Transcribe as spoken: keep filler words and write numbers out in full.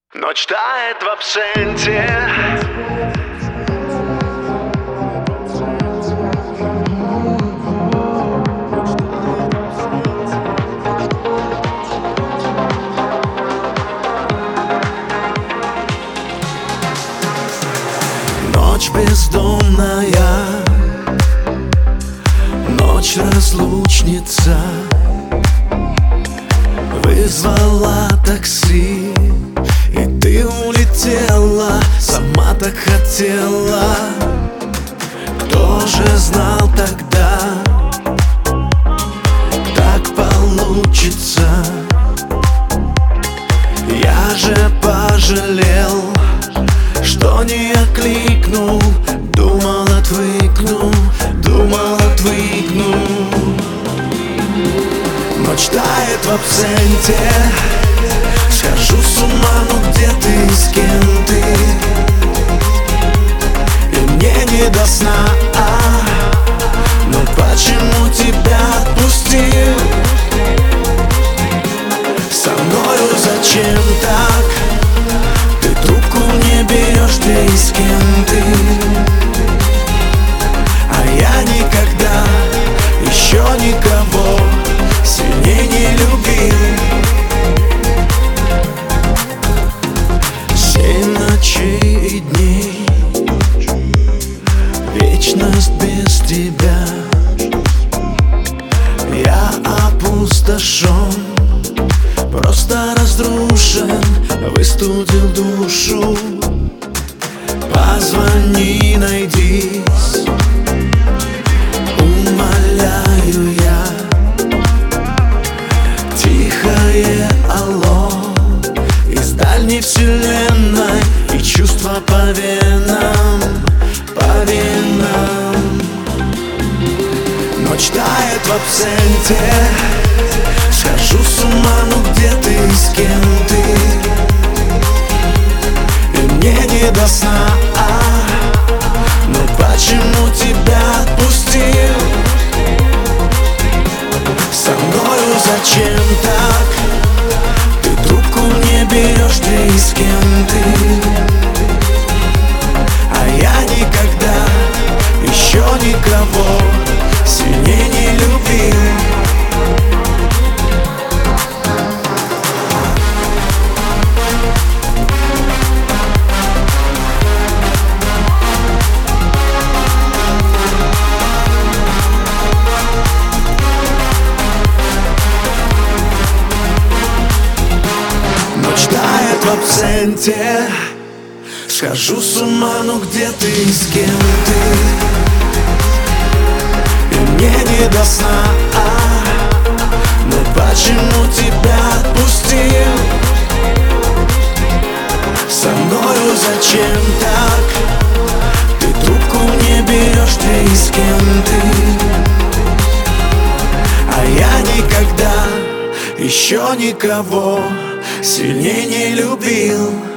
Ночь тает в абсенте. Ночь бездомная, ночь разлучница. Вызвала такси, и ты улетела, сама так хотела. Кто же знал тогда, так получится? Я же пожалел, что не окликнул. Думал, отвыкну, думал, отвыкну. Ночь тает в абсенте. Схожу с ума, ну где ты, с кем ты? И мне не до сна, а, но почему тебя отпустил? Со мною зачем так? Ты трубку не берешь, где и с кем ты? А я никогда еще никого сильнее не любил. Семь ночей и дней, вечность без тебя. Я опустошен, просто разрушен, выстудил душу. Позвони, найдись, умоляю я. Тихое алло из дальней вселенной, и чувства по венам, по венам. Ночь тает в абсенте. Схожу с ума, ну где ты, с кем ты? И мне не до сна, а, но почему тебя отпустил? Со мною зачем так? Ты трубку не берешь, где и с кем ты? А я никогда еще никого сильнее не любил. В абсенте. Схожу с ума, ну где ты, с кем ты? И мне не до сна, а, но почему тебя отпустил? Со мною зачем так? Ты трубку не берешь, где и с кем ты? А я никогда еще никого сильнее не любил.